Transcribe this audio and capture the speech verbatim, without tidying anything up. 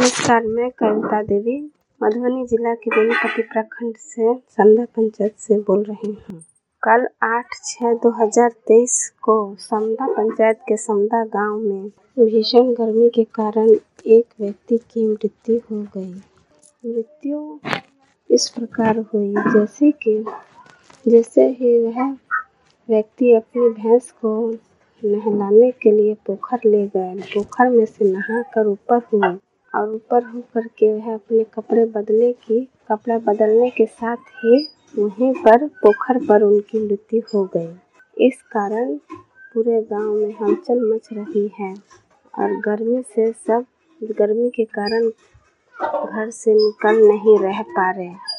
नमस्कार, मैं कविता देवी मधुबनी जिला के बेनीपट्टी प्रखंड से संध्या पंचायत से बोल रही हूँ। कल आठ छः दो हज़ार तेईस को संध्या पंचायत के समदा गांव में भीषण गर्मी के कारण एक व्यक्ति की मृत्यु हो गई। मृत्यु इस प्रकार हुई जैसे कि जैसे ही वह व्यक्ति अपनी भैंस को नहलाने के लिए पोखर ले गए। पोखर में से नहाकर ऊपर हुए और ऊपर होकर के वह अपने कपड़े बदले की कपड़ा बदलने के साथ ही वहीं पर पोखर पर उनकी मृत्यु हो गई। इस कारण पूरे गांव में हलचल मच रही है और गर्मी से सब गर्मी के कारण घर से निकल नहीं रह पा रहे।